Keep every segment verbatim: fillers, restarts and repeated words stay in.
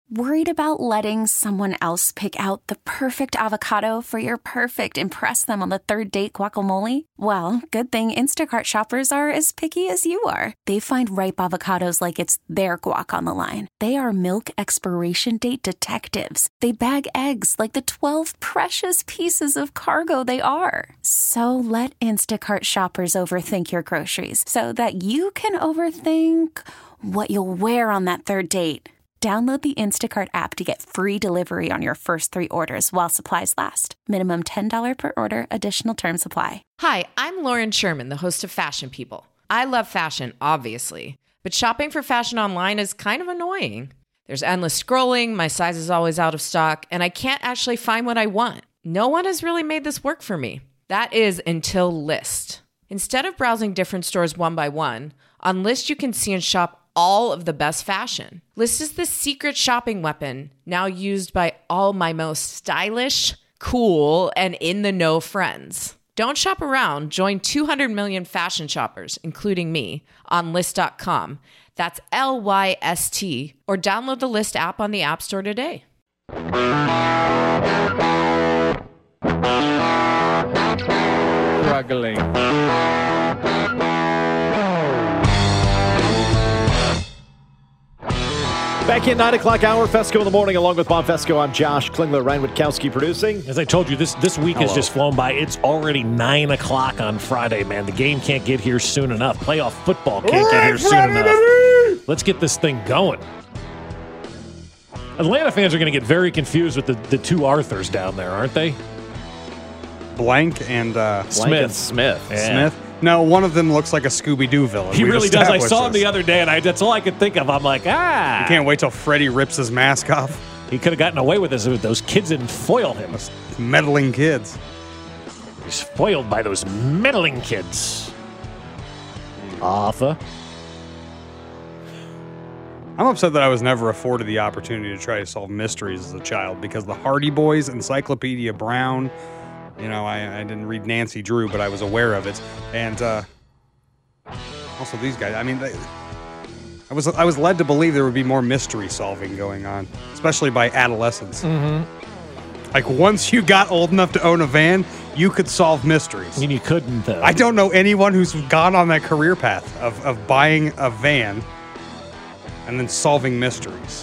Worried about letting someone else pick out the perfect avocado for your perfect impress them on the third date guacamole? Well, good thing Instacart shoppers are as picky as you are. They find ripe avocados like it's their guac on the line. They are milk expiration date detectives. They bag eggs like the twelve precious pieces of cargo they are. So let Instacart shoppers overthink your groceries so that you can overthink what you'll wear on that third date. Download the Instacart app to get free delivery on your first three orders while supplies last. Minimum ten dollars per order. Additional terms apply. Hi, I'm Lauren Sherman, the host of Fashion People. I love fashion, obviously, but shopping for fashion online is kind of annoying. There's endless scrolling, my size is always out of stock, and I can't actually find what I want. No one has really made this work for me. That is until Lyst. Instead of browsing different stores one by one, on Lyst you can see and shop all of the best fashion. Lyst is the secret shopping weapon now used by all my most stylish, cool, and in-the-know friends. Don't shop around. Join two hundred million fashion shoppers, including me, on Lyst dot com. That's L Y S T. Or download the Lyst app on the App Store today. Struggling. Back in nine o'clock hour, Fesco in the morning, along with Bob Fesco. I'm Josh Klingler, Ryan Witkowski producing. As I told you, this, this week Hello. has just flown by. It's already nine o'clock on Friday, man. The game can't get here soon enough. Playoff football can't get here soon enough. Let's get this thing going. Atlanta fans are going to get very confused with the, the two Arthurs down there, aren't they? Blank and uh, Blank Smith. and Smith. Yeah. Smith. No, one of them looks like a Scooby-Doo villain. He We've really does. I established saw him this. the other day, and I, that's all I could think of. I'm like, ah. You can't wait till Freddy rips his mask off. He could have gotten away with this if those kids didn't foil him. Meddling kids. He's foiled by those meddling kids. Arthur. I'm upset that I was never afforded the opportunity to try to solve mysteries as a child because the Hardy Boys, Encyclopedia Brown, you know, I, I didn't read Nancy Drew, but I was aware of it. And uh, also these guys, I mean, they, I was I was led to believe there would be more mystery solving going on, especially by adolescents. Mm-hmm. Like once you got old enough to own a van, you could solve mysteries. I mean, you couldn't, though. I don't know anyone who's gone on that career path of, of buying a van and then solving mysteries.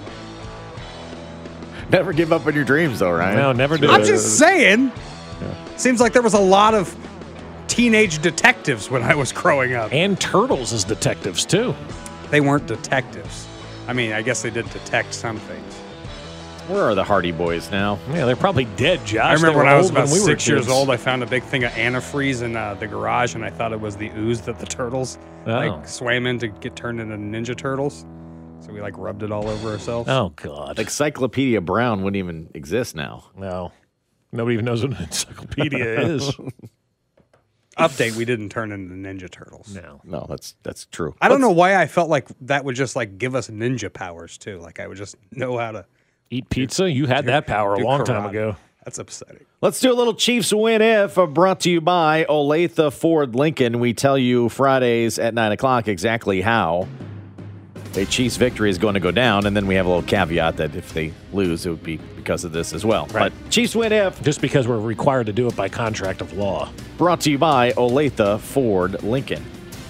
Never give up on your dreams, though, Ryan. No, never do. I'm just saying. Yeah. Seems like there was a lot of teenage detectives when I was growing up. And turtles as detectives, too. They weren't detectives. I mean, I guess they did detect some things. Where are the Hardy Boys now? Yeah, they're probably dead, Josh. I remember They were when I was old about we were six years kids. old, I found a big thing of antifreeze in uh, the garage, and I thought it was the ooze that the turtles Oh. like swam in to get turned into Ninja Turtles. So we like rubbed it all over ourselves. Oh, God. Encyclopedia Brown wouldn't even exist now. No. Nobody even knows what an encyclopedia is. Update, we didn't turn into Ninja Turtles. No. No, that's that's true. I don't Let's- know why I felt like that would just like give us ninja powers too. Like I would just know how to Eat pizza? You had that power a do long time karate. ago. That's upsetting. Let's do a little Chiefs win if, uh, brought to you by Olathe Ford Lincoln. We tell you Fridays at nine o'clock exactly how a Chiefs victory is going to go down, and then we have a little caveat that if they lose, it would be because of this as well. Right. But Chiefs win if, Just because we're required to do it by contract of law. brought to you by Olathe Ford Lincoln.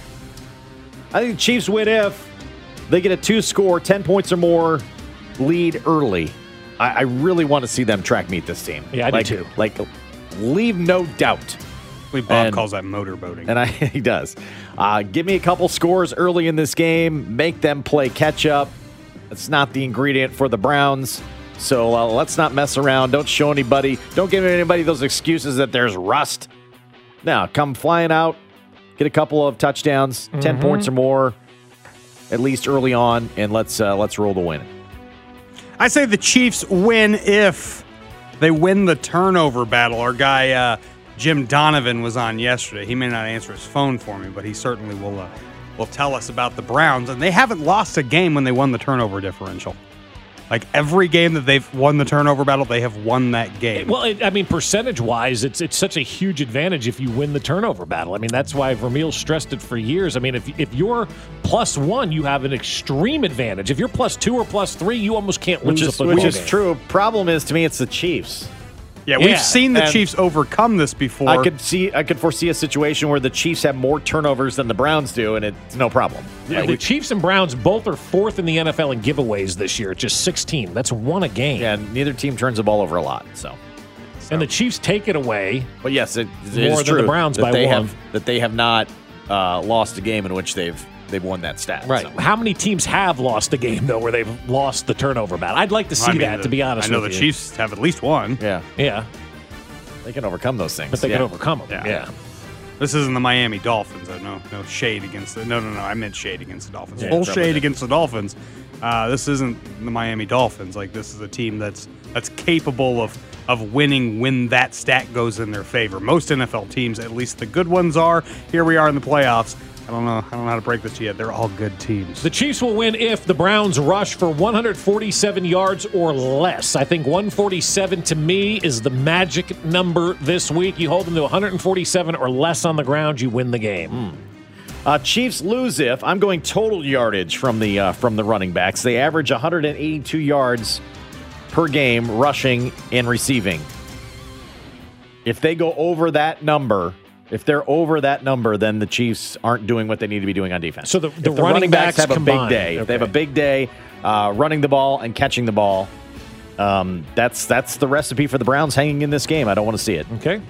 I think the Chiefs win if they get a two-score, ten points or more lead early. I, I really want to see them track meet this team. Yeah, I do like, too. Like, leave no doubt. We Bob And- calls that motorboating. And I, he does. Uh, give me a couple scores early in this game. Make them play catch up. That's not the ingredient for the Browns. So uh, let's not mess around. Don't show anybody. Don't give anybody those excuses that there's rust. Now, come flying out. Get a couple of touchdowns, mm-hmm. ten points or more, at least early on, and let's uh, let's roll the win. I say the Chiefs win if they win the turnover battle. Our guy uh, Jim Donovan was on yesterday. He may not answer his phone for me, but he certainly will uh, will tell us about the Browns. And they haven't lost a game when they won the turnover differential. Like every game that they've won the turnover battle, they have won that game. Well, it, I mean, percentage-wise, it's it's such a huge advantage if you win the turnover battle. I mean, that's why Vermeil stressed it for years. I mean, if if you're plus one, you have an extreme advantage. If you're plus two or plus three, you almost can't lose which is, a football Which is game. true. Problem is, to me, it's the Chiefs. Yeah, we've Yeah, seen the and Chiefs overcome this before. I could see, I could foresee a situation where the Chiefs have more turnovers than the Browns do, and it's no problem. Yeah, Like, the we- Chiefs and Browns both are fourth in the N F L in giveaways this year. Just sixteen. That's one a game. yeah, neither team turns the ball over a lot. So, And the Chiefs take it away. but yes, it, it More is than the true Browns that by they one. have that they have not uh, lost a game in which they've they've won that stat. Right. So. How many teams have lost a game, though, where they've lost the turnover battle? I'd like to see I mean, that, the- to be honest I know with the you. Chiefs have at least one. Yeah, Yeah, they can overcome those things. but they yeah. can overcome them. Yeah. Yeah. This isn't the Miami Dolphins. I no no shade against the no no no. I meant shade against the Dolphins. Yeah, Full probably shade did. against the Dolphins. Uh, this isn't the Miami Dolphins. Like this is a team that's that's capable of of winning when that stat goes in their favor. Most N F L teams, at least the good ones, are. Here we are in the playoffs. I don't know. I don't know how to break this to you. They're all good teams. The Chiefs will win if the Browns rush for one hundred forty-seven yards or less. I think one forty-seven to me is the magic number this week. You hold them to one hundred forty-seven or less on the ground, you win the game. Uh, Chiefs lose if I'm going total yardage from the uh, from the running backs. They average one hundred eighty-two yards per game rushing and receiving. If they go over that number, if they're over that number, then the Chiefs aren't doing what they need to be doing on defense. So the- If the running backs backs have a combined, big day. If they have a okay. big day uh, running the ball and catching the ball, um, that's that's the recipe for the Browns hanging in this game. I don't want to see it. Okay?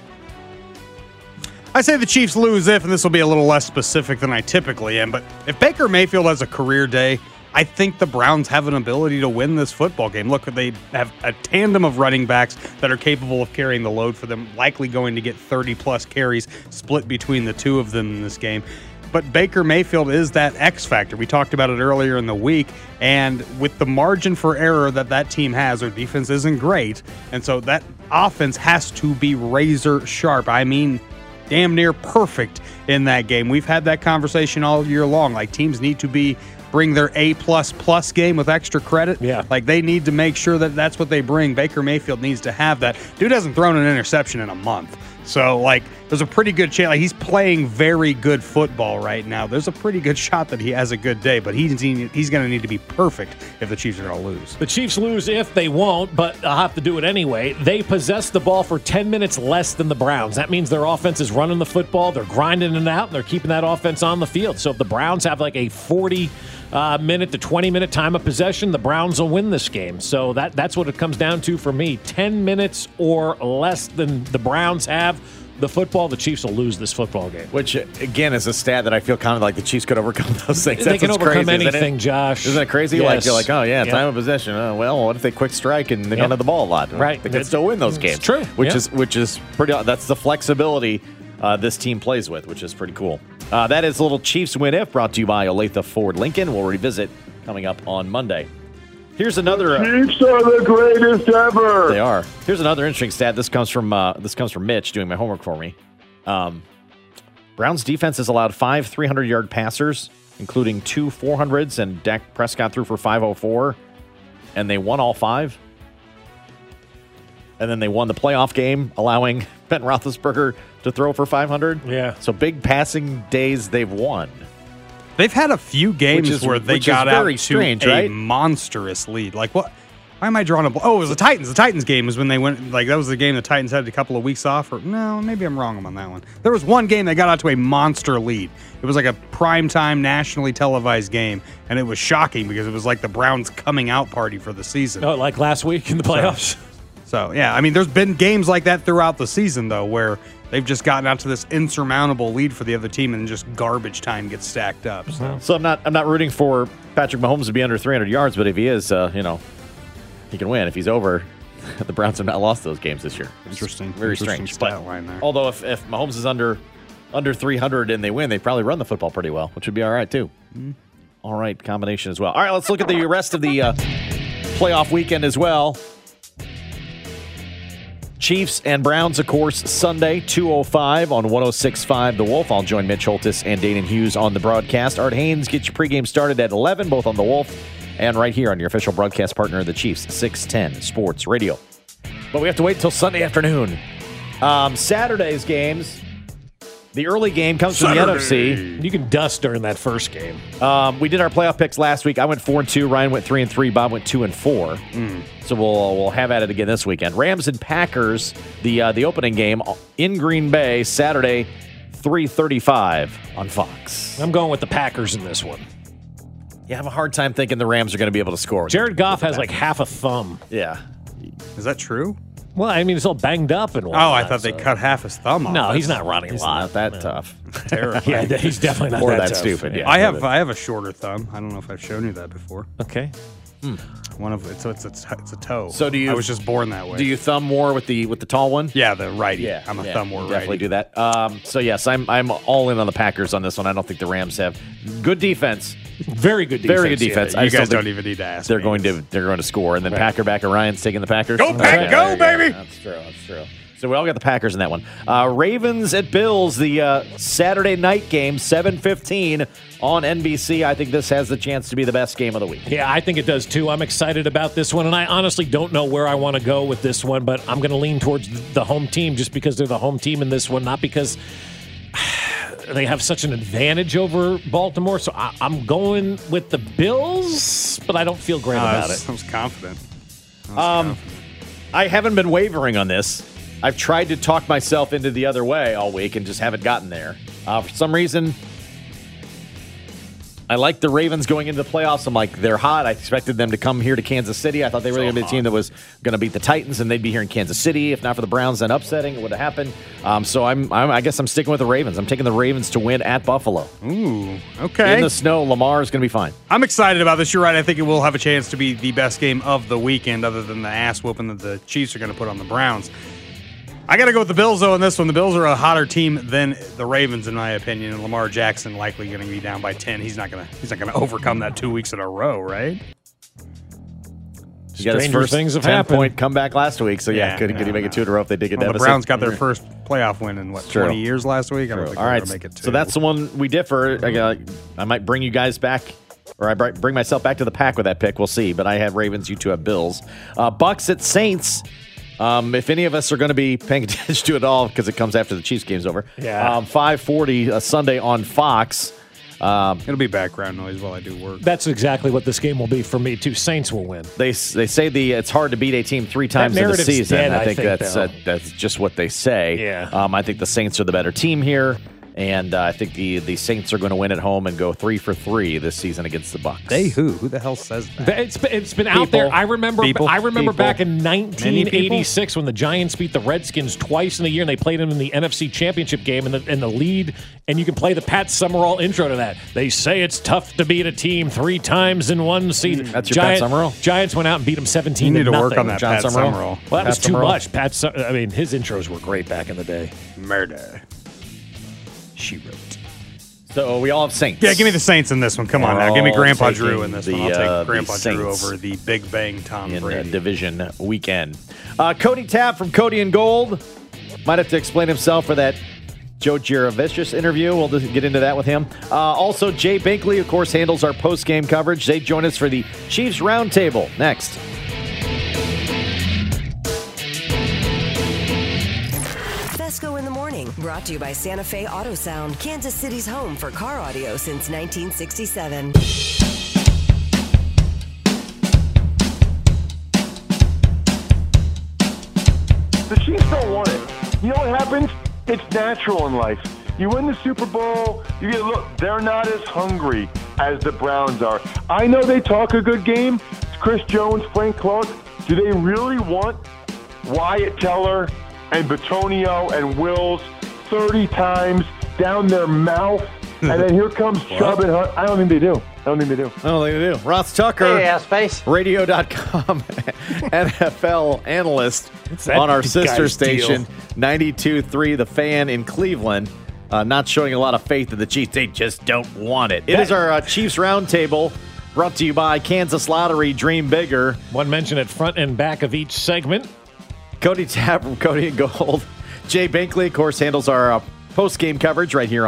I say the Chiefs lose if, and this will be a little less specific than I typically am, but if Baker Mayfield has a career day, I think the Browns have an ability to win this football game. Look, they have a tandem of running backs that are capable of carrying the load for them, likely going to get thirty-plus carries split between the two of them in this game. But Baker Mayfield is that X factor. We talked about it earlier in the week, and with the margin for error that that team has, their defense isn't great, and so that offense has to be razor sharp. I mean, damn near perfect in that game. We've had that conversation all year long. Like, teams need to be bring their A plus plus game with extra credit. Yeah. Like, they need to make sure that that's what they bring. Baker Mayfield needs to have that. Dude hasn't thrown an interception in a month. So, like, there's a pretty good chance. Like, he's playing very good football right now. There's a pretty good shot that he has a good day, but he's he's going to need to be perfect if the Chiefs are going to lose. The Chiefs lose if they won't, but I'll have to do it anyway. They possess the ball for ten minutes less than the Browns. That means their offense is running the football, they're grinding it out, and they're keeping that offense on the field. So if the Browns have like a forty uh, minute to twenty minute time of possession, the Browns will win this game. So that that's what it comes down to for me. ten minutes or less than the Browns have the football, the Chiefs will lose this football game. Which, again, is a stat that I feel kind of like the Chiefs could overcome those things. They That's can what's overcome crazy, isn't anything, it? Josh. Isn't that crazy? Yes. Like, you're like, oh, yeah, Yep. time of possession. Oh, well, what if they quick strike and they Yep. don't have the ball a lot? Right. They can It's- still win those it's games. true. Which Yep. is which is pretty. That's the flexibility uh, this team plays with, which is pretty cool. Uh, that is a little Chiefs win if, brought to you by Olathe Ford Lincoln. We'll revisit coming up on Monday. Here's another. Uh, Chiefs are the greatest ever. They are. Here's another interesting stat. This comes from uh, this comes from Mitch doing my homework for me. Um, Browns defense has allowed five three hundred yard passers, including two four hundreds, and Dak Prescott threw for five oh four, and they won all five. And then they won the playoff game, allowing Ben Roethlisberger to throw for five hundred. Yeah. So big passing days they've won. They've had a few games Which is- where they which is got very out to strange, a right? monstrous lead. Like, what? Why am I drawing a bl- Oh, it was the Titans. The Titans game was when they went, like, that was the game the Titans had a couple of weeks off. Or no, maybe I'm wrong on that one. There was one game they got out to a monster lead. It was like a primetime, nationally televised game, and it was shocking because it was like the Browns' coming out party for the season. Oh, like last week in the playoffs? So, yeah, I mean, there's been games like that throughout the season, though, where they've just gotten out to this insurmountable lead for the other team, and just garbage time gets stacked up. So. So I'm not I'm not rooting for Patrick Mahomes to be under three hundred yards, but if he is, uh, you know, he can win. If he's over, the Browns have not lost those games this year. It's Interesting. very Interesting strange. stat But line there. although if, if Mahomes is under under three hundred and they win, they probably run the football pretty well, which would be all right too. Mm-hmm. All right, combination as well. All right, let's look at the rest of the uh, playoff weekend as well. Chiefs and Browns, of course, Sunday, two oh five on one oh six point five The Wolf. I'll join Mitch Holtis and Dayton Hughes on the broadcast. Art Haynes gets your pregame started at eleven, both on The Wolf and right here on your official broadcast partner of the Chiefs, six ten Sports Radio. But we have to wait until Sunday afternoon. Um, Saturday's games, the early game comes Saturday. from the N F C. You can dust during that first game. Um, we did our playoff picks last week. I went four and two. Ryan went three and three. Bob went two and four. Mm. So we'll we'll have at it again this weekend. Rams and Packers, the uh, the opening game in Green Bay, Saturday, three thirty-five on Fox. I'm going with the Packers in this one. You have a hard time thinking the Rams are going to be able to score. Jared Goff has like half a thumb. Yeah. Is that true? Well, I mean, it's all banged up and whatnot. Oh, I thought they so. cut half his thumb off. No, That's- he's not running He's a lot. not that No. tough. Terrifying. Yeah, he's definitely not Or that, that tough. stupid, yeah. I have I have a shorter thumb. I don't know if I've shown you that before. Okay. One of it's it's it's, it's a toe. So do you- I was just born that way. Do you thumb more with the with the tall one? Yeah, the righty. I'm a yeah, thumb war definitely righty. do that. Um, so yes, I'm I'm all in on the Packers on this one. I don't think the Rams have good defense. Very good defense. Very good defense. You I still guys think don't even need to ask. They're me. going to they're going to score, and then Right. Packer backer Ryan's taking the Packers. Go, Pack, go, there you baby! That's true. That's true. So we all got the Packers in that one. Uh, Ravens at Bills, the uh, Saturday night game, seven fifteen on N B C. I think this has the chance to be the best game of the week. Yeah, I think it does too. I'm excited about this one, and I honestly don't know where I want to go with this one, but I'm going to lean towards the home team just because they're the home team in this one, not because they have such an advantage over Baltimore. So I, I'm going with the Bills, but I don't feel great Uh, about I was, it. I was confident. I was Um, confident. I haven't been wavering on this. I've tried to talk myself into the other way all week and just haven't gotten there. Uh, for some reason, I like the Ravens going into the playoffs. I'm like, they're hot. I expected them to come here to Kansas City. I thought they were So going to be a hot. team that was going to beat the Titans, and they'd be here in Kansas City. If not for the Browns, then upsetting, it would have happened. Um, so I'm, I'm, I guess I'm sticking with the Ravens. I'm taking the Ravens to win at Buffalo. Ooh, okay. In the snow, Lamar is going to be fine. I'm excited about this. You're right. I think it will have a chance to be the best game of the weekend, other than the ass whooping that the Chiefs are going to put on the Browns. I got to go with the Bills, though, in this one. The Bills are a hotter team than the Ravens, in my opinion, and Lamar Jackson likely going to be down by ten. He's not going to he's not going to overcome that two weeks in a row, right? He got his Stranger first things have ten-point happened. comeback last week, so yeah, Yeah, could, no, could he make no. it two in a row if they did get Well, the deficit? Browns got their Yeah. first playoff win in, what, True. twenty years last week? I don't think All they're right, going to make it two. so that's the one we differ. I, got, I might bring you guys back, or I bri- bring myself back to the pack with that pick. We'll see. But I had Ravens, you two have Bills. Uh, Bucks at Saints. Um, if any of us are going to be paying attention to it all, because it comes after the Chiefs game's over. Yeah. Um, five forty uh, Sunday on Fox. Um, It'll be background noise while I do work. That's exactly what this game will be for me, too. Saints will win. they they say the it's hard to beat a team three times in the narrative's season. dead, I I think, think, that's though. uh, that's just what they say. Yeah. Um, I think the Saints are the better team here. And uh, I think the, the Saints are going to win at home and go three for three this season against the Bucks. They who? Who the hell says that? It's been, it's been out People. there. I remember. People. I remember People. back in Many nineteen people. eighty-six when the Giants beat the Redskins twice in a year, and they played them in the N F C Championship game in the in the lead. And you can play the Pat Summerall intro to that. They say it's tough to beat a team three times in one season. That's your Pat Summerall? Giants went out and beat them seventeen. You need to to work nothing. on that, John Pat Summerall? Summerall. Well, that Pat was too Summerall? much. Pat. Sum- I mean, his intros were great back in the day. Murder. She wrote. So we all have Saints. Yeah, give me the Saints in this one. Come on now. Give me All Grandpa taking Drew in this the, one. I'll take uh, the Grandpa Drew Saints over the Big Bang Tom in uh, Brady. division weekend. Uh, Cody Tapp from Cody and Gold might have to explain himself for that Joe Giravicius interview. We'll just get into that with him. Uh, also, Jay Binkley, of course, handles our post-game coverage. They join us for the Chiefs Roundtable next. Fesco in the Morning, brought to you by Santa Fe Auto Sound, Kansas City's home for car audio since nineteen sixty-seven. The Chiefs don't want it. You know what happens? It's natural in life. You win the Super Bowl, you get a look. They're not as hungry as the Browns are. I know they talk a good game. It's Chris Jones, Frank Clark. Do they really want Wyatt Teller and Batonio and Wills thirty times down their mouth? And then here comes Chubb and Hunt. I don't think they do. I don't think they do. I don't think they do. Ross Tucker, Hey, Space. radio dot com N F L analyst that on our guy's sister station, deal? ninety-two point three The Fan in Cleveland. Uh, not showing a lot of faith in the Chiefs. They just don't want it. It That- is our uh, Chiefs Roundtable, brought to you by Kansas Lottery. Dream bigger. One mention at front and back of each segment. Cody Tapp from Cody and Gold. Jay Binkley, of course, handles our uh, post-game coverage right here on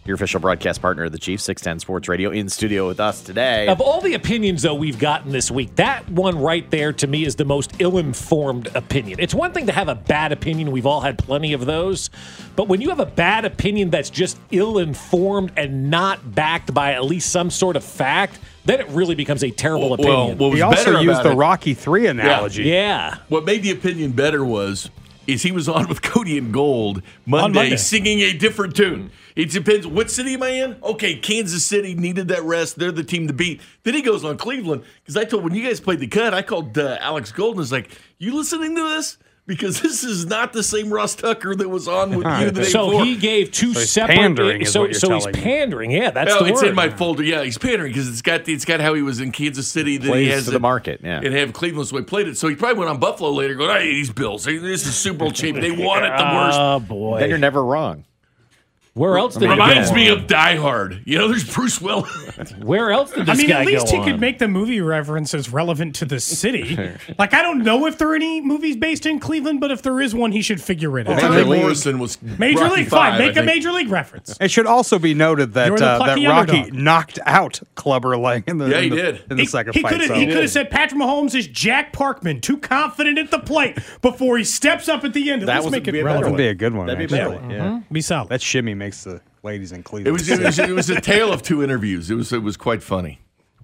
your official broadcast partner of the Chiefs, six ten Sports Radio, in studio with us today. Of all the opinions, though, we've gotten this week, that one right there, to me, is the most ill-informed opinion. It's one thing to have a bad opinion. We've all had plenty of those. But when you have a bad opinion that's just ill-informed and not backed by at least some sort of fact, then it really becomes a terrible well, opinion. Well, what was he also better used about the it, Rocky three analogy. Yeah. yeah. What made the opinion better was is he was on with Cody and Gold Monday, Monday. singing a different tune. It depends. What city am I in? Okay, Kansas City needed that rest. They're the team to beat. Then he goes on Cleveland because I told when you guys played the cut, I called uh, Alex Gold and was like, "You listening to this? Because this is not the same Ross Tucker that was on with you the day So before." he gave two So he's separate. pandering is so what you're so he's telling me. pandering. Yeah, that's Well, the it's word. in my folder. Yeah, he's pandering because it's got it's got how he was in Kansas City that Plays he has to the market, yeah. and have Cleveland so he played it. So he probably went on Buffalo later, going, "Hey, these Bills, this is Super Bowl champion. They want it the worst." Oh boy. Then you're never wrong. Where else did Reminds he go me on? of Die Hard. You know, there's Bruce Willis. Where else did I this mean, guy at least go he on? could make the movie references relevant to the city. Like, I don't know if there are any movies based in Cleveland, but if there is one, he should figure it out. Major Terry League. Morrison was Major Rocky League, Five, fine. I Make a think. Major League reference. It should also be noted that You're the uh, that plucky Rocky underdog. knocked out Clubber Lang in the, Yeah, in he the, did. in the He, second he fight. could have so. he could have said Patrick Mahomes is Jack Parkman, too confident at the plate before he steps up at the end. That Let's was make a it better relevant. That'd be a good one. That'd be a actually. better one. Yeah. Be solid. That shimmy makes the ladies in It Cleveland. was, it was it was a tale of two interviews. It was it was quite funny.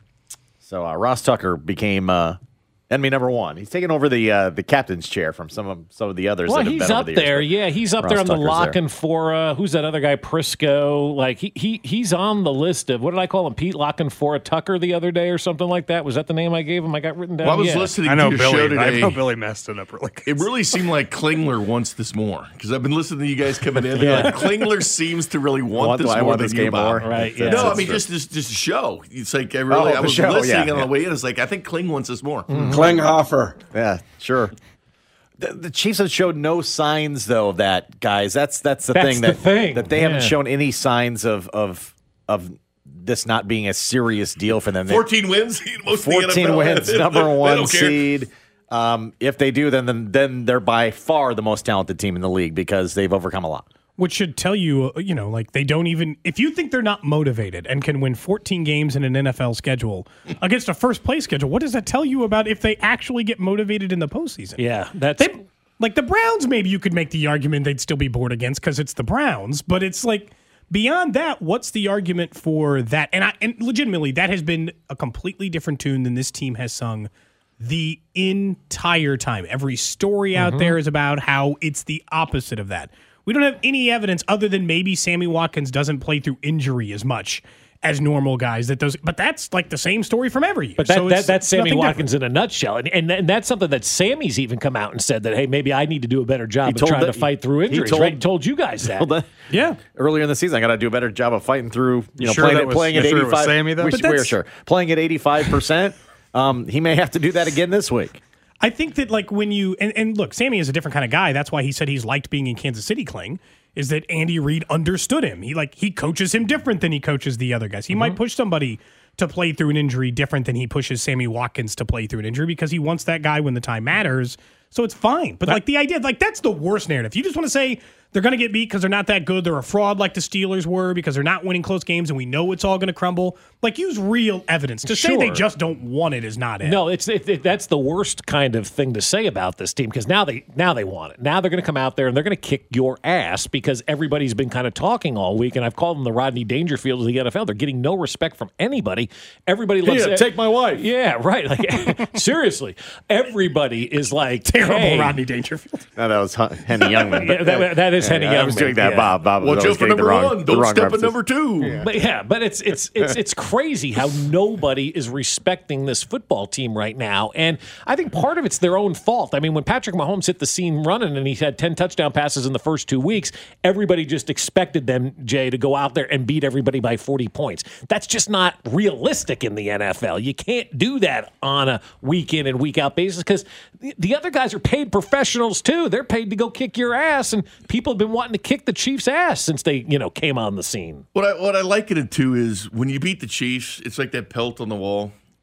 So uh, Ross Tucker became uh, enemy number one. He's taking over the uh, the captain's chair from some of some of the others. Well, that have he's been over up the years, there. but Yeah, he's up Ross there on the Tucker's lock there. and for uh, who's that other guy? Prisco. Like he he he's on the list of what did I call him? Pete Lock and for Tucker the other day or something like that. Was that the name I gave him? I got written down. Well, I was yeah. listening I know to your show Billy. I today. know Billy messed it up really good. It really seemed like Klingler wants this more because I've been listening to you guys coming in. Yeah. Like, Klingler seems to really want, Want- this I more want than this you, game Bob. more. Right, yeah. No, I That's mean true. just this just a show. It's like I really Oh, I the was show, listening yeah, on yeah. the way in. It's like I think Kling wants this more. Klinghoffer. Yeah, sure. The, the Chiefs have showed no signs, though, of that, guys. That's that's the That's thing the that thing, that they haven't yeah. shown any signs of of of this not being a serious deal for them. They- Fourteen wins. Most of the fourteen N F L. wins, They number don't one care. seed. Um, if they do, then, then then they're by far the most talented team in the league because they've overcome a lot. Which should tell you, uh, you know, like they don't even, if you think they're not motivated and can win fourteen games in an N F L schedule against a first place schedule, what does that tell you about if they actually get motivated in the postseason? Yeah, that's They, like the Browns, maybe you could make the argument they'd still be bored against because it's the Browns, but it's like beyond that, what's the argument for that? And I, and legitimately, that has been a completely different tune than this team has sung the entire time. Every story out there is about how it's the opposite of that. We don't have any evidence other than maybe Sammy Watkins doesn't play through injury as much as normal guys. That does, but that's like the same story from every year. But that, So that it's that's Sammy nothing Watkins in a nutshell, and, and and that's something that Sammy's even come out and said that hey, maybe I need to do a better job of told trying the- to fight through he injuries. told- right? He told you guys that. Well, the- different. Yeah. Earlier in the season, I got to do a better job of fighting through. You know, Sure playing, that at, was- playing at you sure it was eighty-five. Sammy, though? We, But we're that's- sure playing at eighty-five percent. Um, he may have to do that again this week. I think that like when you and, and look, Sammy is a different kind of guy. That's why he said he's liked being in Kansas City. Kling is that Andy Reid understood him. He like he coaches him different than he coaches the other guys. He might push somebody to play through an injury different than he pushes Sammy Watkins to play through an injury because he wants that guy when the time matters. So it's fine. But like the idea, like that's the worst narrative. You just want to say they're going to get beat because they're not that good. They're a fraud like the Steelers were because they're not winning close games and we know it's all going to crumble. Like use real evidence. To say they Sure. just don't want it is not it. No, it's it, it, that's the worst kind of thing to say about this team because now they now they want it. Now they're going to come out there and they're going to kick your ass because everybody's been kind of talking all week, and I've called them the Rodney Dangerfield of the N F L. They're getting no respect from anybody. Everybody loves Yeah, take my wife. Yeah, right. Like seriously, everybody is like Terrible hey. Rodney Dangerfield. No, that was Hun- Henny Youngman. Yeah, that, that is Henny I Youngman. was doing that, yeah. Bob. Bob was Watch always out for getting the number wrong, one. the Don't wrong step at references. number two. But yeah, but it's it's it's it's crazy how nobody is respecting this football team right now, and I think part of it's their own fault. I mean, when Patrick Mahomes hit the scene running and he had ten touchdown passes in the first two weeks, everybody just expected them, Jay, to go out there and beat everybody by forty points. That's just not realistic in the N F L. You can't do that on a week in and week out basis because the, the other guys are paid professionals too. They're paid to go kick your ass, and people have been wanting to kick the Chiefs' ass since they you know came on the scene. What I what I like in it too is when you beat the Chiefs, it's like that pelt on the wall.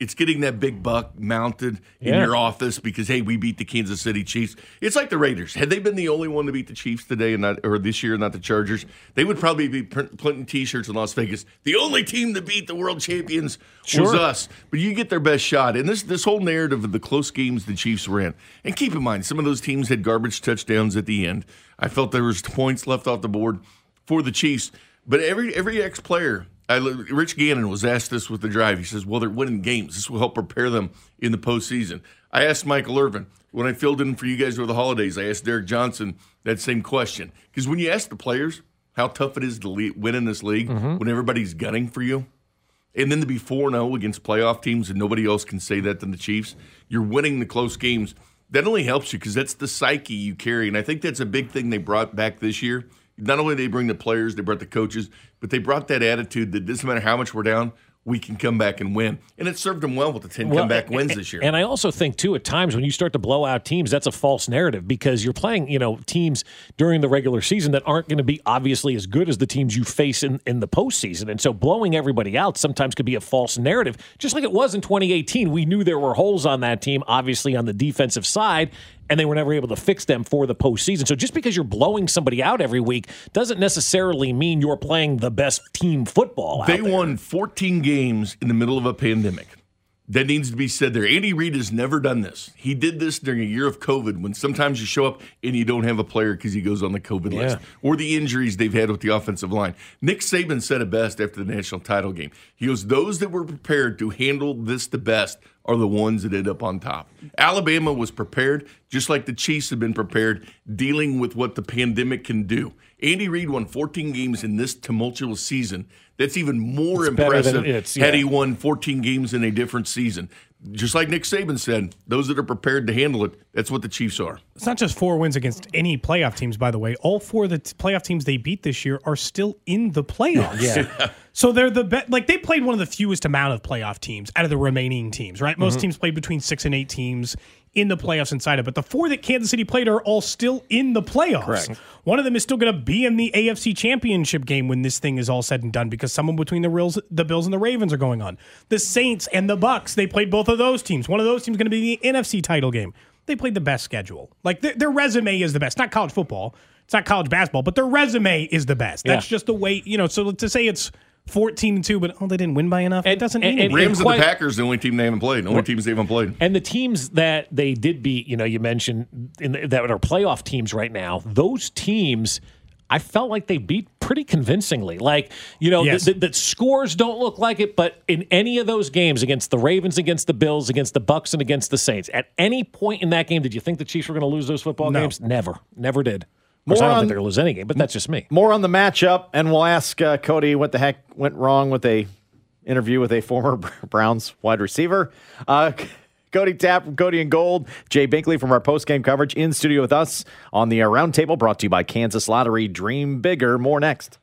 It's getting that big buck mounted in Yeah. your office because, hey, we beat the Kansas City Chiefs. It's like the Raiders. Had they been the only one to beat the Chiefs today and not, or this year, not the Chargers, they would probably be print, printing T-shirts in Las Vegas. The only team to beat the world champions was Sure. us. But you get their best shot. And this this whole narrative of the close games the Chiefs ran. And keep in mind, some of those teams had garbage touchdowns at the end. I felt there was points left off the board for the Chiefs. But every every ex-player, I, Rich Gannon was asked this with the drive. He says, well, they're winning games. This will help prepare them in the postseason. I asked Michael Irvin, when I filled in for you guys over the holidays, I asked Derek Johnson that same question. Because when you ask the players how tough it is to le- win in this league Mm-hmm. when everybody's gunning for you, and then to be four and oh against playoff teams and nobody else can say that than the Chiefs, you're winning the close games. That only helps you because that's the psyche you carry. And I think that's a big thing they brought back this year. Not only did they bring the players, they brought the coaches, but they brought that attitude that doesn't matter how much we're down, we can come back and win. And it served them well with the ten Well, comeback and- wins this year. And I also think, too, at times when you start to blow out teams, that's a false narrative because you're playing, you know, teams during the regular season that aren't going to be obviously as good as the teams you face in, in the postseason. And so blowing everybody out sometimes could be a false narrative, just like it was in twenty eighteen. We knew there were holes on that team, obviously on the defensive side, and they were never able to fix them for the postseason. So just because you're blowing somebody out every week doesn't necessarily mean you're playing the best team football out They there. won fourteen games in the middle of a pandemic. That needs to be said there. Andy Reid has never done this. He did this during a year of COVID when sometimes you show up and you don't have a player because he goes on the COVID list or the injuries they've had with the offensive line. Nick Saban said it best after the national title game. He goes, those that were prepared to handle this the best are the ones that end up on top. Alabama was prepared, just like the Chiefs have been prepared, dealing with what the pandemic can do. Andy Reid won fourteen games in this tumultuous season. That's even more It's better than impressive it's- had yeah. he won fourteen games in a different season. Just like Nick Saban said, those that are prepared to handle it, that's what the Chiefs are. It's not just four wins against any playoff teams, by the way. All four of the t- playoff teams they beat this year are still in the playoffs. Yeah. So they're the best. Like they played one of the fewest amount of playoff teams out of the remaining teams, right? Most Mm-hmm. teams played between six and eight teams in the playoffs inside it. But the four that Kansas City played are all still in the playoffs. Correct. One of them is still going to be in the A F C Championship game when this thing is all said and done because someone between the Bills, the Bills and the Ravens are going on. The Saints and the Bucks, they played both of those teams. One of those teams is going to be the N F C title game. They played the best schedule. Like their, their resume is the best. Not college football. It's not college basketball, but their resume is the best. That's Yeah. just the way, you know, so to say it's fourteen and two, but oh, they didn't win by enough. And- it doesn't and- mean and- anything. Rams and quite- the Packers, the only team they haven't played. The only teams they haven't played. And the teams that they did beat, you know, you mentioned in the, that are playoff teams right now, those teams, I felt like they beat pretty convincingly. Like, you know, Yes. the, the, the scores don't look like it, but in any of those games against the Ravens, against the Bills, against the Bucks, and against the Saints, at any point in that game, did you think the Chiefs were going to lose those football No. games? Never. Never did. Of course, I More don't on- think they're going to lose any game, but that's just me. More on the matchup, and we'll ask uh, Cody what the heck went wrong with a interview with a former Browns wide receiver. Uh, Cody Tapp from Cody and Gold, Jay Binkley from our post-game coverage in studio with us on the uh, Roundtable, brought to you by Kansas Lottery. Dream bigger. More next.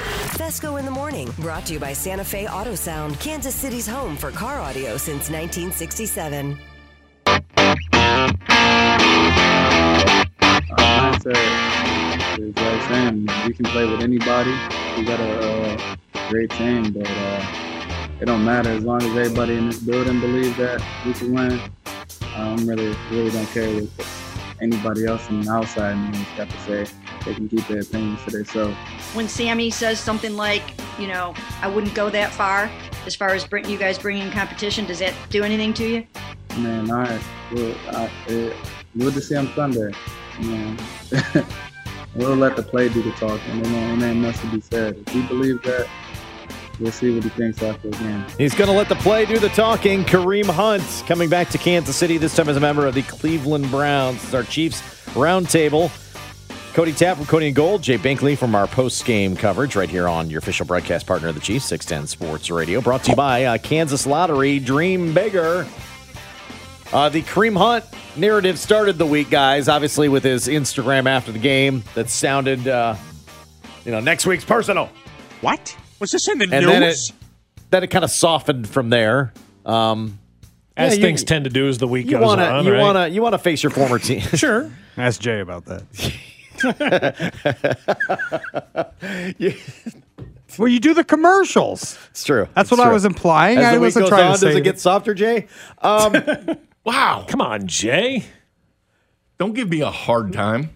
Fesco in the Morning, brought to you by Santa Fe Auto Sound, Kansas City's home for car audio since nineteen sixty-seven. Our mindset is like saying we can play with anybody. We got a uh, great team, but uh, it don't matter as long as everybody in this building believes that we can win. I'm really, really don't care what anybody else on the outside has got to say. They can keep their opinions to themselves. When Sammy says something like, you know, I wouldn't go that far as far as bring, you guys bringing competition, does that do anything to you? Man, all right. We'll, I, it, we'll just see on Sunday. Man. We'll let the play do the talking. There ain't, ain't much to be said. If he believes that, we'll see what he thinks after the game. He's going to let the play do the talking. Kareem Hunt coming back to Kansas City, this time as a member of the Cleveland Browns. This is our Chiefs Roundtable. Cody Tapp from Cody and Gold, Jay Binkley from our post-game coverage right here on your official broadcast partner of the Chiefs, six ten Sports Radio. Brought to you by uh, Kansas Lottery. Dream bigger. Uh, the Kareem Hunt narrative started the week, guys, obviously with his Instagram after the game that sounded, uh, you know, next week's personal. What? Was this in the And news? then it, then it kind of softened from there. Um, As yeah, you- things tend to do as the week You goes wanna, on, you right? want to, you want to face your former team. Sure. Ask Jay about that. You- Well, you do the commercials. It's true. That's It's what true. I was implying. As I the week wasn't goes trying on, to say does it that- get softer, Jay? Um, Wow. Come on, Jay. Don't give me a hard time.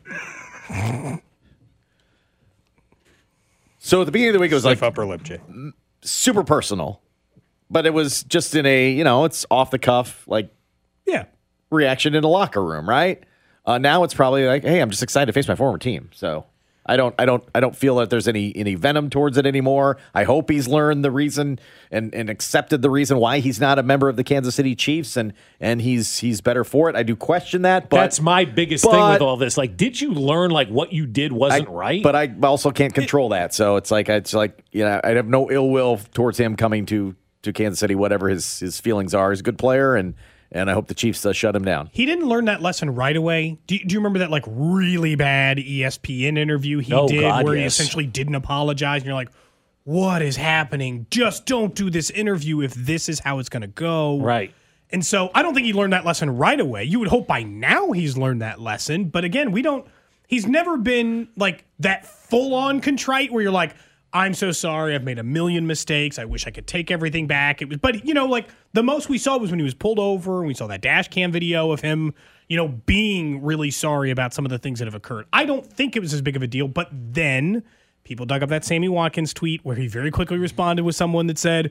so at the beginning of the week, it was Stiff like upper lip, Jay. super personal, but it was just in a, you know, it's off the cuff, like Yeah. reaction in a locker room, right? Uh, now it's probably like, hey, I'm just excited to face my former team. So I don't, I don't, I don't feel that there's any any venom towards it anymore. I hope he's learned the reason and, and accepted the reason why he's not a member of the Kansas City Chiefs, and and he's he's better for it. I do question that, but That's my biggest but- thing with all this. Like, did you learn like what you did wasn't I- right? But I also can't control that. So it's like it's like you know I have no ill will towards him coming to to Kansas City. Whatever his his feelings are, he's a good player, and and I hope the Chiefs uh, shut him down. He didn't learn that lesson right away. Do you, do you remember that like really bad E S P N interview he Oh, did God, where he yes. essentially didn't apologize? And you're like, what is happening? Just don't do this interview if this is how it's going to go. Right. And so I don't think he learned that lesson right away. You would hope by now he's learned that lesson. But again, we don't, he's never been like that full on contrite where you're like, I'm so sorry. I've made a million mistakes. I wish I could take everything back. It was, but you know, like the most we saw was when he was pulled over and we saw that dash cam video of him, you know, being really sorry about some of the things that have occurred. I don't think it was as big of a deal, but then people dug up that Sammy Watkins tweet where he very quickly responded with someone that said,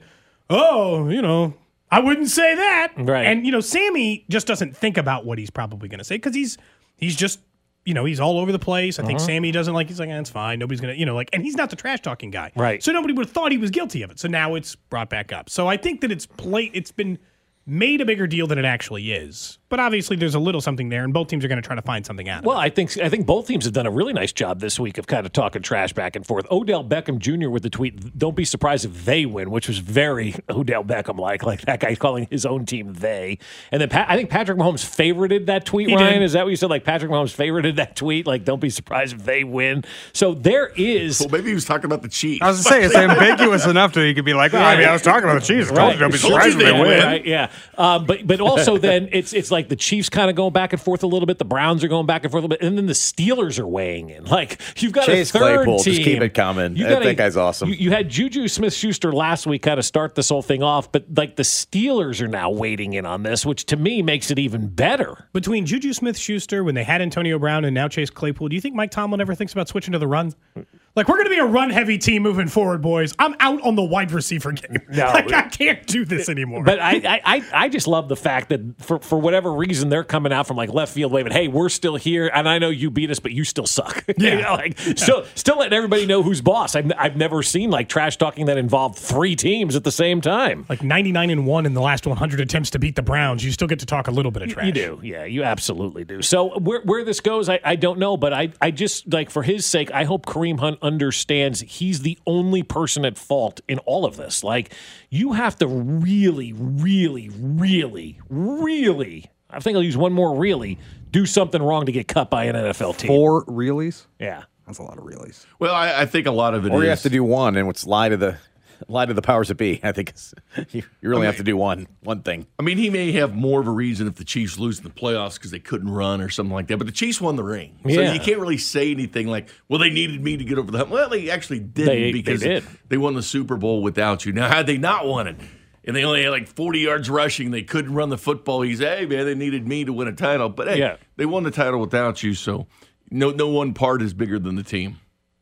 oh, you know, I wouldn't say that. Right. And, you know, Sammy just doesn't think about what he's probably going to say because he's, he's just, you know, he's all over the place. I think Uh-huh. Sammy doesn't like, he's like, eh, it's fine. Nobody's going to, you know, like, and he's not the trash talking guy. Right. So nobody would have thought he was guilty of it. So now it's brought back up. So I think that it's play, it's been made a bigger deal than it actually is. But obviously there's a little something there, and both teams are going to try to find something out of Well, it. I think I think both teams have done a really nice job this week of kind of talking trash back and forth. Odell Beckham Junior with the tweet, "Don't be surprised if they win," which was very Odell Beckham like, like that guy calling his own team they. And then Pat, I think Patrick Mahomes favorited that tweet. He Ryan, did. is that what you said? Like Patrick Mahomes favorited that tweet? Like, don't be surprised if they win. So there is. Well, maybe he was talking about the Chiefs. I was going to say, it's ambiguous enough that he could be like, well, I mean, I was talking about the Chiefs. I told you, don't be Told surprised you if they they win. win. Right, yeah. Um, but but also then it's it's like the Chiefs kind of going back and forth a little bit. The Browns are going back and forth a little bit, and then the Steelers are weighing in. Like you've got Chase a third Claypool, team. just keep it coming. You I got think a- guy's awesome. You, you had Juju Smith-Schuster last week kind of start this whole thing off, but like the Steelers are now weighting in on this, which to me makes it even better. Between Juju Smith-Schuster, when they had Antonio Brown, and now Chase Claypool, do you think Mike Tomlin ever thinks about switching to the run? Like, we're going to be a run-heavy team moving forward, boys. I'm out on the wide receiver game. No. Like, I can't do this anymore. But I, I, I, I just love the fact that for, for whatever reason they're coming out from like left field waving, hey, we're still here, and I know you beat us, but you still suck. Yeah. You know, like still still letting everybody know who's boss. I've, I've never seen like trash talking that involved three teams at the same time. Like ninety-nine and one in the last one hundred attempts to beat the Browns, you still get to talk a little bit of trash. You do, yeah, you absolutely do. So where where this goes, I, I don't know, but I, I just like for his sake, I hope Kareem Hunt understands he's the only person at fault in all of this. Like you have to really, really, really, really, I think I'll use one more really, do something wrong to get cut by an N F L team. Four reelies? Yeah. That's a lot of reelies. Well, I, I think a lot of it Or is. you have to do one, and it's lie to the lie to the powers that be. I think it's, you, you really I mean- have to do one one thing. I mean, he may have more of a reason if the Chiefs lose in the playoffs because they couldn't run or something like that. But the Chiefs won the ring, so Yeah. you can't really say anything like, "Well, they needed me to get over the hump." Well, they actually didn't They- they because did. they won the Super Bowl without you. Now, had they not won it, and they only had like forty yards rushing, they couldn't run the football. He's, hey man, they needed me to win a title, but hey, Yeah. they won the title without you. So no, no one part is bigger than the team.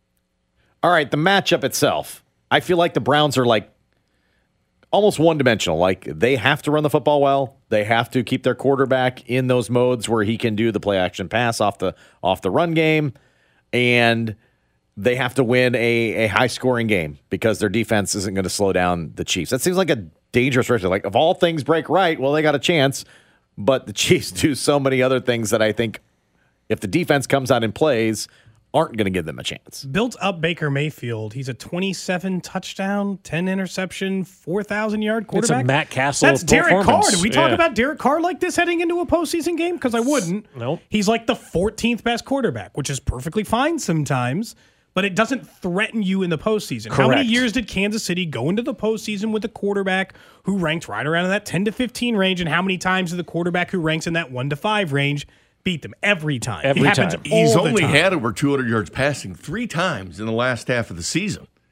All right, the matchup itself. I feel like the Browns are like almost one-dimensional. Like they have to run the football well. They have to keep their quarterback in those modes where he can do the play-action pass off the off the run game, and they have to win a, a high-scoring game because their defense isn't going to slow down the Chiefs. That seems like a dangerous risk. Like if all things break right, well, they got a chance, but the Chiefs do so many other things that I think if the defense comes out and plays, aren't going to give them a chance. Built up Baker Mayfield. He's a twenty-seven touchdown, ten interception, four thousand yard It's a quarterback. Matt Castle That's Derek Carr. performance. Did we talk Yeah. about Derek Carr like this heading into a postseason game? Because I wouldn't. Nope. He's like the fourteenth best quarterback, which is perfectly fine sometimes, but it doesn't threaten you in the postseason. How many Correct. years did Kansas City go into the postseason with a quarterback who ranked right around in that ten to fifteen range? And how many times did the quarterback who ranks in that one to five range beat them? Every time. Every it happens time. all He's the only time. had over two hundred yards passing three times in the last half of the season.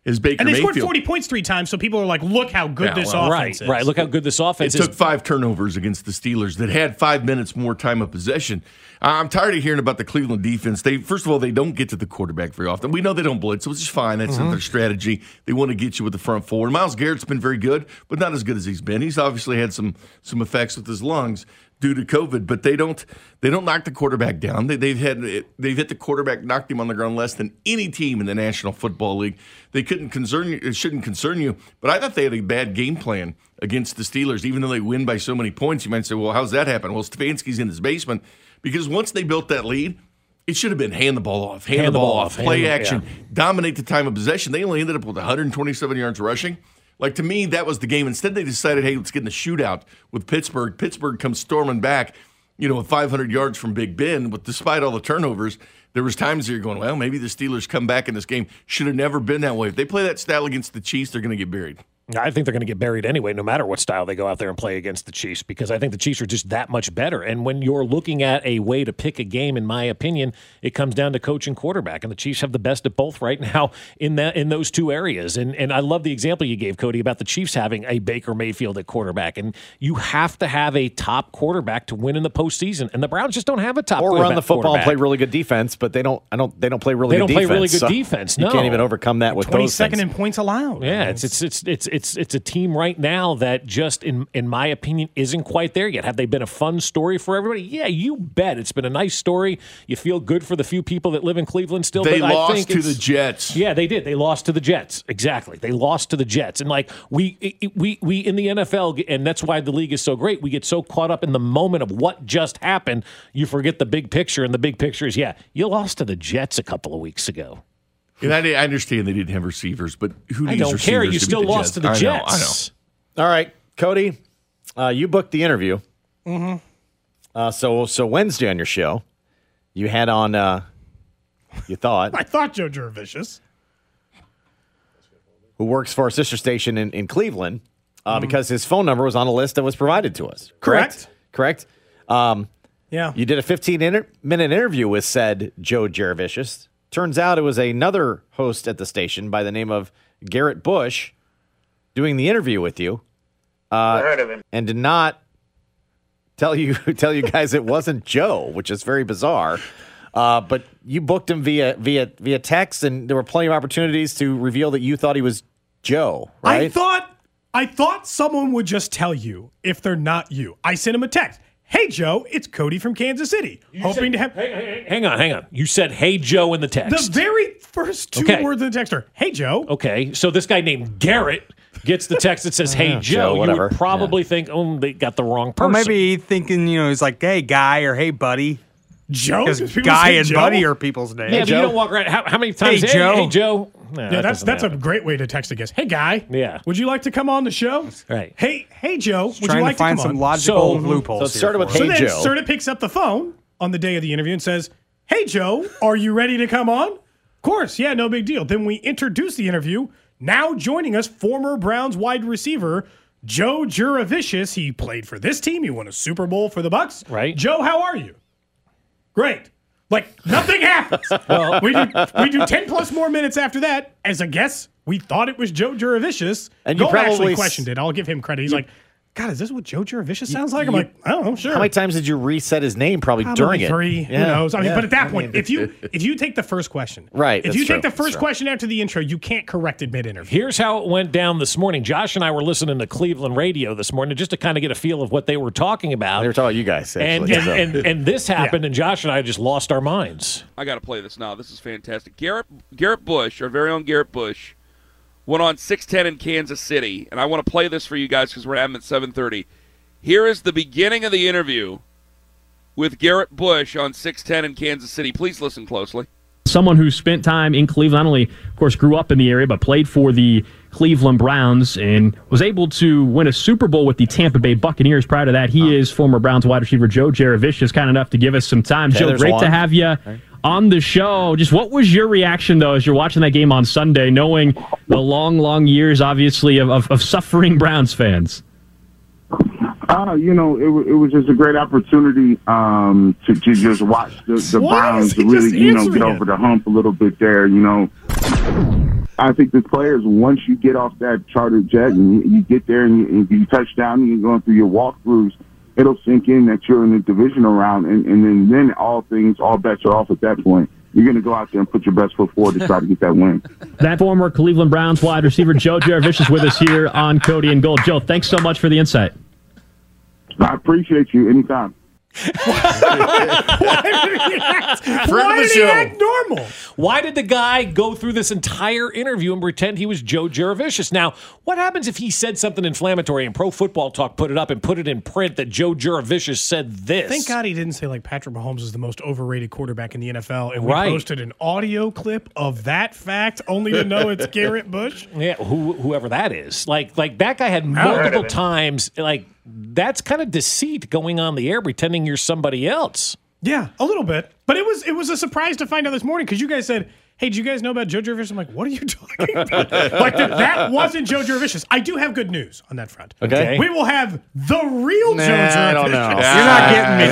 as Baker And they Mayfield. scored forty points three times, so people are like, look how good Yeah, this well, offense Right, is. right. Look how good this offense It is. took five turnovers against the Steelers that had five minutes more time of possession. I'm tired of hearing about the Cleveland defense. They First of all, they don't get to the quarterback very often. We know they don't blitz, which is fine. That's Mm-hmm. not their strategy. They want to get you with the front four. And Myles Garrett's been very good, but not as good as he's been. He's obviously had some some effects with his lungs due to COVID, but they don't they don't knock the quarterback down. They, they've had they've hit the quarterback, knocked him on the ground less than any team in the National Football League. They couldn't concern you. It shouldn't concern you. But I thought they had a bad game plan against the Steelers, even though they win by so many points. You might say, well, how's that happen? Well, Stefanski's in his basement because once they built that lead, it should have been hand the ball off, hand, Hand the the ball, ball off, off, play hand- action, yeah. dominate the time of possession. They only ended up with one hundred twenty-seven yards rushing. Like, to me, that was the game. Instead, they decided, hey, let's get in the shootout with Pittsburgh. Pittsburgh comes storming back, you know, with five hundred yards from Big Ben. But despite all the turnovers, there was times you're going, well, maybe the Steelers come back in this game. Should have never been that way. If they play that style against the Chiefs, they're going to get buried. I think they're going to get buried anyway, no matter what style they go out there and play against the Chiefs, because I think the Chiefs are just that much better. And when you're looking at a way to pick a game, in my opinion, it comes down to coach and quarterback, and the Chiefs have the best of both right now in that in those two areas. And and I love the example you gave, Cody, about the Chiefs having a Baker Mayfield at quarterback, and you have to have a top quarterback to win in the postseason, and the Browns just don't have a top Or quarterback. run the football and quarterback. play really good defense, but they don't. I don't. They don't play really. They good don't play defense, really good so defense, You no. can't even overcome that with those twenty-second things. in points allowed. Yeah, it's it's it's it's it's it's a team right now that just in in my opinion isn't quite there yet. Have they been a fun story for everybody? Yeah, you bet. It's been a nice story. You feel good for the few people that live in Cleveland still. They but I lost think to it's- the Jets. Yeah, they did. They lost to the Jets. Exactly. They lost to the Jets. And like we it, we we in the N F L, and that's why the league is so great. We get so caught up in the moment of what just happened, you forget the big picture. And the big picture is, yeah, you lost to the Jets a couple of weeks ago. And I, I understand they didn't have receivers, but who I needs don't receivers care. You to beat still the lost to the Jets? Jets. I know. I know. All right, Cody, uh, you booked the interview. Mm-hmm. Uh, so so Wednesday on your show, you had on. Uh, you thought I thought Joe Jurevicius, who works for our sister station in, in Cleveland, uh, Mhm. because his phone number was on a list that was provided to us. Correct. Correct. Um, Yeah. You did a fifteen inter- minute interview with said Joe Jurevicius. Turns out it was another host at the station by the name of Garrett Bush doing the interview with you. Uh, I heard of him. And did not tell you tell you guys it wasn't Joe, which is very bizarre. Uh, but you booked him via via via text, and there were plenty of opportunities to reveal that you thought he was Joe. Right? I thought I thought someone would just tell you if they're not you. I sent him a text. Hey Joe, it's Cody from Kansas City. Hoping to have Hang on, hang on. You said, hey, Joe, in the text. the very first two Okay. words in the text are, hey Joe. Okay, so this guy named Garrett gets the text that says, hey, Yeah, Joe. Joe, You whatever. would probably think, oh, they got the wrong Or person. maybe he thinking, you know, he's like, hey, guy, or hey, buddy. Joe? Because Does people guy say and Joe? buddy are people's names. Yeah, but you don't walk around. How, how many times? Hey, Joe. Hey, Joe. Nah, Yeah, that that's doesn't that's a happen. great way to text a guest. Hey guy. Yeah. Would you like to come on the show? Right. Hey, hey Joe, would Trying you like to find to come some on? logical So- loopholes. so it started here with for So Hey, us. then Joe. Serta picks up the phone on the day of the interview and says, hey, Joe, are you ready to come on? Of course. Yeah, no big deal. Then we introduce the interview. Now joining us, former Browns wide receiver, Joe Jurevicius. He played for this team. He won a Super Bowl for the Bucks. Right. Joe, how are you? Great. Like, nothing happens. well, we do, we do ten plus more minutes after that. As a guess, we thought it was Joe Jurevicius. And you Gold probably actually s- questioned it. I'll give him credit. He's like, God, is this what Joe Jurevicius sounds like? I'm you- like, I don't know, sure. How many times did you reset his name? Probably, Probably during it. three. Yeah, Who knows? I mean, yeah. but at that I point, mean- if you if you take the first question, Right, If that's you true, take the that's first true. question after the intro, you can't correct it mid interview. Here's how it went down this morning. Josh and I were listening to Cleveland radio this morning just to kind of get a feel of what they were talking about. They were talking about you guys, and, actually, and, so. and, and this happened, and Josh and I just lost our minds. I got to play this now. This is fantastic. Garrett Garrett Bush, our very own Garrett Bush, went on six ten in Kansas City, and I want to play this for you guys because we're having it at seven thirty. Here is the beginning of the interview with Garrett Bush on six ten in Kansas City. Please listen closely. Someone who spent time in Cleveland, not only, of course, grew up in the area, but played for the Cleveland Browns and was able to win a Super Bowl with the Tampa Bay Buccaneers. Prior to that, he is former Browns wide receiver Joe Jurevicius, kind enough to give us some time. Okay, Joe, there's great one. to have you on the show. Just what was your reaction, though, as you're watching that game on Sunday, knowing the long, long years, obviously, of, of, of suffering Browns fans? Uh, you know, it, wa- it was just a great opportunity um, to, to just watch the, the Why is Browns he really, just you know, get answering over the hump a little bit there, you know. I think the players, once you get off that charter jet and you, you get there and you, and you touch down and you're going through your walkthroughs, it'll sink in that you're in the divisional round, and, and then, then all things, all bets are off at that point. You're going to go out there and put your best foot forward to try to get that win. That former Cleveland Browns wide receiver Joe Jurevicius with us here on Cody and Gold. Joe, thanks so much for the insight. I appreciate you anytime. Why did he act, why did he act normal? Why did the guy go through this entire interview and pretend he was Joe Jurevicius? Now, what happens if he said something inflammatory and Pro Football Talk put it up and put it in print that Joe Jurevicius said this? Thank God he didn't say like Patrick Mahomes is the most overrated quarterback in the N F L, and we Right. posted an audio clip of that fact only to know it's Garrett Bush. Yeah, who, whoever that is. Like, like that guy had multiple times, like, that's kind of deceit going on the air, pretending you're somebody else. Yeah, a little bit. But it was it was a surprise to find out this morning because you guys said, hey, did you guys know about Joe Jurevicius? I'm like, what are you talking about? Like, that, that wasn't Joe Jurevicius. I do have good news on that front. Okay. We will have the real Nah, Joe Jurevicius. I don't know. You're not getting me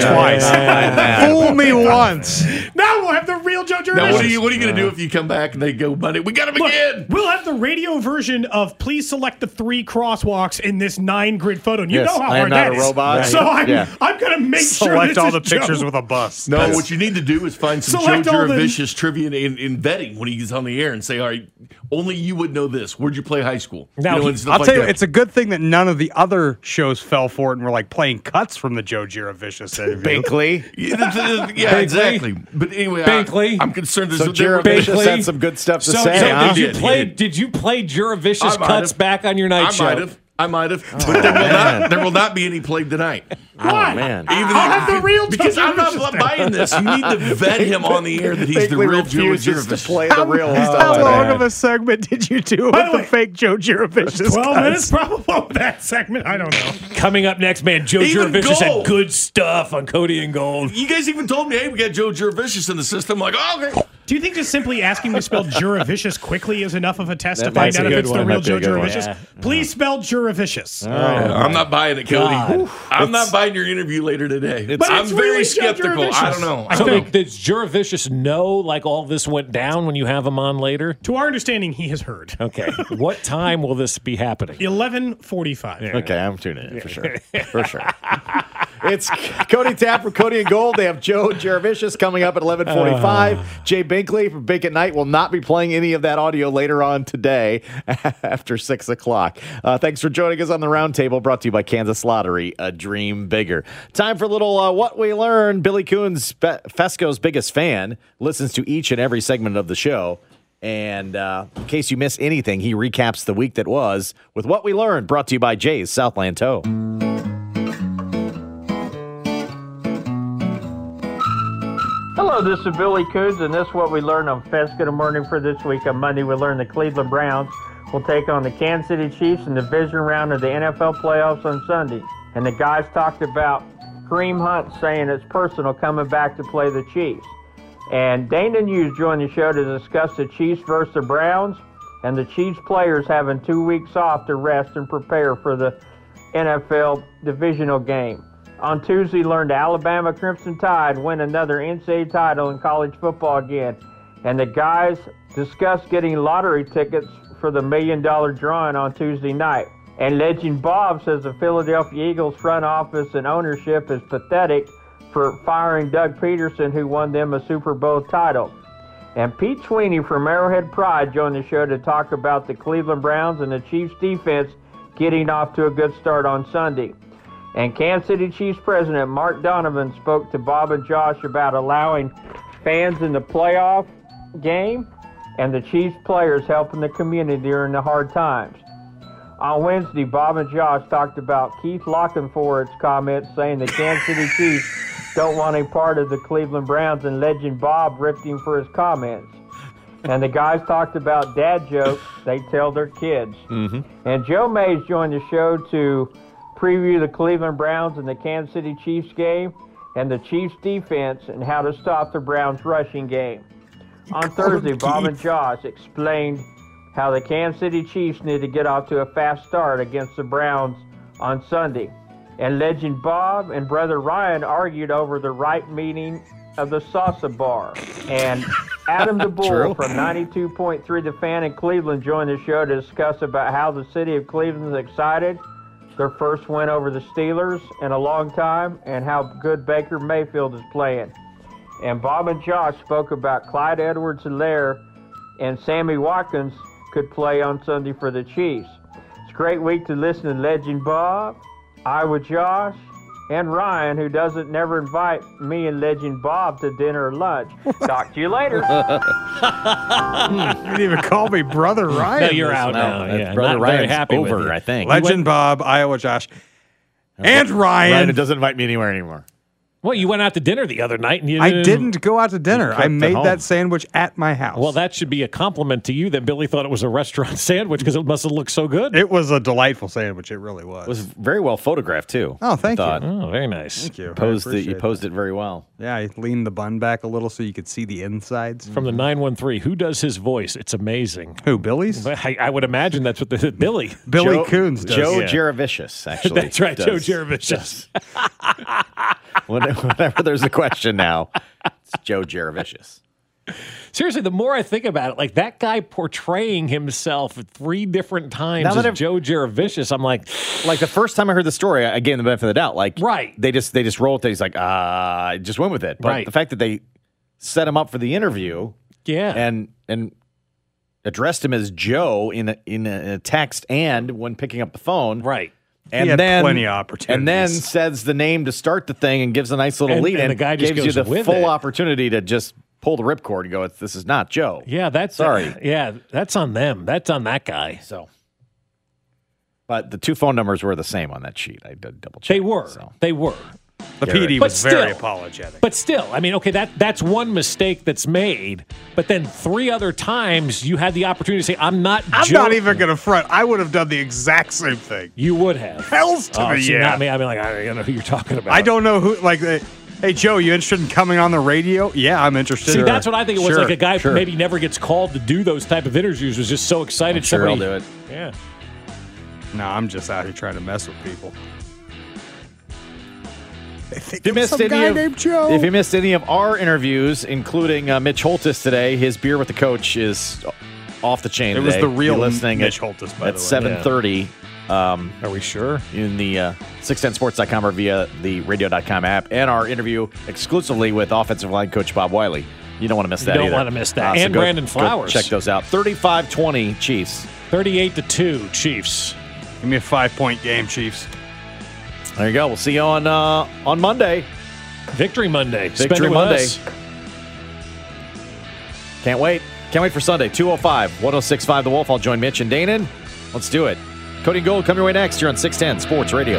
twice. Fool me once. Now we'll have the real Joe Jurevicius. Now, what are you, what are you going to do if you come back and they go Monday? We got him Look, again. we'll have the radio version of please select the three crosswalks in this nine grid photo. And you Yes, know how I am hard not that a is. robot. So I'm, Yeah. I'm going to make sure Select this all is the pictures Joe. with a bus. No, what you need to do is find some Select Joe all the- Jurevicius trivia in, in vetting when he's on the air and say, all right, only you would know this. Where'd you play high school? Now, you know, and stuff I'll like tell you, that. it's a good thing that none of the other shows fell for it and were like playing cuts from the Joe Jurevicius interview. Binkley. Yeah, the- the- yeah, Binkley. exactly. But anyway, Binkley. I, I'm concerned. So there were- Jurevicius had some good stuff to So, say, so huh? did you He play? did. Did you play Jurevicius I might cuts have. back on your night I show? might have. I might have. But there will, not, there will not be any played tonight. Why? Oh, man. Even I'll have the real because Joe I'm not Jurevicius buying this. You need to vet him on the air that he's the Binkley real Joe refuses to Jurevicius. play the real stuff. How long today. of a segment did you do By with the the way, fake Joe Jurevicius? twelve cuts? minutes probably that segment. I don't know. Coming up next, man, Joe Even Jurevicius gold. had good stuff on Cody and Gold. You guys even told me, hey, we got Joe Jurevicius in the system. I'm like, oh, okay. Do you think just simply asking to spell Jurevicius quickly is enough of a test That to find might out be if a it's good the one. real Might be a Joe good one. Jurevicius? Yeah. Please spell Jurevicius. I'm not buying it, Cody. God. I'm not buying your interview later today. But I'm it's very really Joe skeptical. I Jurevicius. don't know. I So don't know. does Jurevicius know like all this went down when you have him on later? To our understanding, he has heard. Okay. What time will this be happening? eleven forty-five. Okay, I'm tuning in for sure. For sure. It's Cody Tapper, Cody and Gold. They have Joe Jurevicius coming up at eleven forty-five. Uh, Jay Binkley from Bink at Night will not be playing any of that audio later on today after six o'clock. Uh, thanks for joining us on the Roundtable, brought to you by Kansas Lottery, a dream bigger. Time for a little uh, What We Learned. Billy Coons, Be- Fesco's biggest fan, listens to each and every segment of the show. And uh, in case you miss anything, he recaps the week that was with What We Learned, brought to you by Jay's Southland Tow. Hello, this is Billy Coons, and this is what we learned on Fesco. Good morning for this week. On Monday, we learned the Cleveland Browns will take on the Kansas City Chiefs in the division round of the N F L playoffs on Sunday. And the guys talked about Kareem Hunt saying it's personal coming back to play the Chiefs. And Dana News joined the show to discuss the Chiefs versus the Browns and the Chiefs players having two weeks off to rest and prepare for the N F L divisional game. On Tuesday, learned the Alabama Crimson Tide win another N C double A title in college football again. And the guys discussed getting lottery tickets for the million dollar drawing on Tuesday night. And Legend Bob says the Philadelphia Eagles front office and ownership is pathetic for firing Doug Peterson, who won them a Super Bowl title. And Pete Sweeney from Arrowhead Pride joined the show to talk about the Cleveland Browns and the Chiefs defense getting off to a good start on Sunday. And Kansas City Chiefs president Mark Donovan spoke to Bob and Josh about allowing fans in the playoff game and the Chiefs players helping the community during the hard times. On Wednesday, Bob and Josh talked about Keith Lockenford's comments saying the Kansas City Chiefs don't want a part of the Cleveland Browns, and Legend Bob ripped him for his comments. And the guys talked about dad jokes they tell their kids. Mm-hmm. And Joe Mays joined the show to preview the Cleveland Browns and the Kansas City Chiefs game and the Chiefs defense and how to stop the Browns rushing game. On Thursday, Bob and Josh explained how the Kansas City Chiefs need to get off to a fast start against the Browns on Sunday. And Legend Bob and Brother Ryan argued over the right meaning of the salsa bar. And Adam DeBoer True. from ninety-two point three The Fan in Cleveland joined the show to discuss about how the city of Cleveland is excited, their first win over the Steelers in a long time, and how good Baker Mayfield is playing. And Bob and Josh spoke about Clyde Edwards-Helaire and Sammy Watkins could play on Sunday for the Chiefs. It's a great week to listen to Legend Bob, Iowa Josh, and Ryan, who doesn't never invite me and Legend Bob to dinner or lunch. Talk to you later. You didn't even call me Brother Ryan. No, you're out No, now. Yeah, Brother not very Ryan's happy with over, you. I think. Legend Bob, Iowa Josh, and Ryan. Ryan doesn't invite me anywhere anymore. Well, you went out to dinner the other night, and you I didn't go out to dinner. cooked I at made home. that sandwich at my house. Well, that should be a compliment to you that Billy thought it was a restaurant sandwich because it must have looked so good. It was a delightful sandwich. It really was. It was very well photographed too. Oh, thank I thought. you. Oh, very nice. Thank you. I Posed it, you appreciate posed it very well. Yeah, I leaned the bun back a little so you could see the insides. From the nine one three, who does his voice? It's amazing. Who, Billy's? I, I would imagine that's what the Billy. Billy Joe, Coons does. Joe Yeah. Jaravicious, actually. That's right, does. Joe Jaravicious. Whenever there's a question now, it's Joe Jaravicious. Seriously, the more I think about it, like that guy portraying himself three different times Now as that I've- Joe Jaravicious, I'm like, Like the first time I heard the story, I gave him the benefit of the doubt. Like, Right. They just they just rolled with it. He's like, ah, I just went with it. But Right. the fact that they set him up for the interview, yeah, and and addressed him as Joe in a, in a text and when picking up the phone, right. And He had then plenty of opportunities. and then says the name to start the thing and gives a nice little And- lead and in. the guy just gives you goes the with full it. opportunity to just pull the ripcord and go, "This is not Joe." Yeah, that's Sorry. yeah, that's on them. That's on that guy. So, but the two phone numbers were the same on that sheet. I did double check. They were. So. They were. The Garrett. P D But was very still- apologetic. But still, I mean, okay, that that's one mistake that's made. But then three other times you had the opportunity to say, "I'm not." I'm Joe. not even going to front. I would have done the exact same thing. You would have. Hells to Oh, the see, yeah. Not me. I mean, like I don't know who you're talking about. I don't know who, like, uh, hey, Joe, you interested in coming on the radio? Yeah, I'm interested. See, that's what I think it was. Sure, like a guy sure. who maybe never gets called to do those type of interviews was just so excited. I'm sure I'll somebody, do it. Yeah. No, I'm just out here trying to mess with people. They think If you I'm missed some any guy of, named Joe. if you missed any of our interviews, including uh, Mitch Holtis today, his beer with the coach is off the chain. It was today. the real Be listening Mitch at, Holtis, by at the way. seven thirty. Um, Are we sure? in the uh, six ten sports dot com or via the radio dot com app, and our interview exclusively with offensive line coach Bob Wiley. You don't want to miss You that don't either. wanna miss that. Uh, so And go- Brandon go Flowers. check those out. thirty-five twenty Chiefs. Thirty-eight to two, Chiefs. Give me a five-point game, Chiefs. There you go. We'll see you on uh, on Monday. Victory Monday. Spend Victory it with Monday. us. Can't wait. Can't wait for Sunday. two oh five, one oh six point five The Wolf. I'll join Mitch and Danon. Let's do it. Cody Gold coming your way next here on six ten Sports Radio.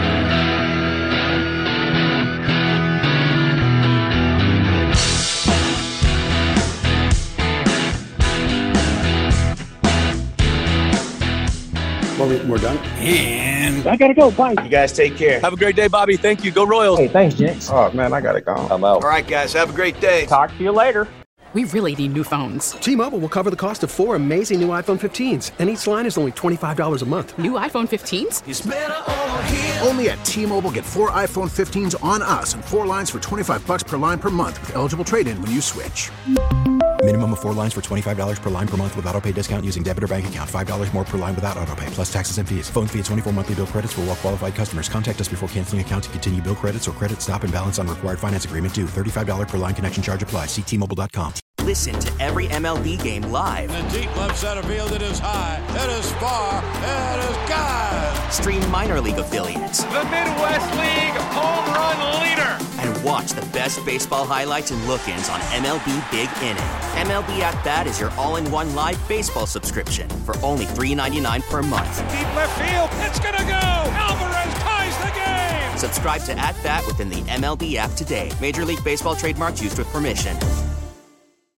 Well, we're done. And I gotta go. Bye. you guys take care. Have a great day, Bobby. Thank you. Go Royals. Hey, thanks, Jenks. Oh man, I gotta go. I'm out. All right, guys. Have a great day. Talk to you later. We really need new phones. T-Mobile will cover the cost of four amazing new iPhone fifteens, and each line is only twenty-five dollars a month. New iPhone fifteens? It's better over here. Only at T-Mobile, get four iPhone fifteens on us and four lines for twenty-five bucks per line per month with eligible trade-in when you switch. Minimum of four lines for twenty-five dollars per line per month with autopay discount using debit or bank account. five dollars more per line without autopay, plus taxes and fees. Phone fee at twenty-four monthly bill credits for well-qualified customers. Contact us before canceling account to continue bill credits or credit stop and balance on required finance agreement due. thirty-five dollars per line connection charge applies. See T Mobile dot com. Listen to every M L B game live. In the deep left center field, it is high, it is far, it is gone. Stream minor league affiliates. The Midwest League home run leader. And watch the best baseball highlights and look-ins on M L B Big Inning. M L B At Bat is your all-in-one live baseball subscription for only three dollars and ninety-nine cents per month. Deep left field, it's gonna go. Alvarez ties the game. Subscribe to At Bat within the M L B app today. Major League Baseball trademarks used with permission.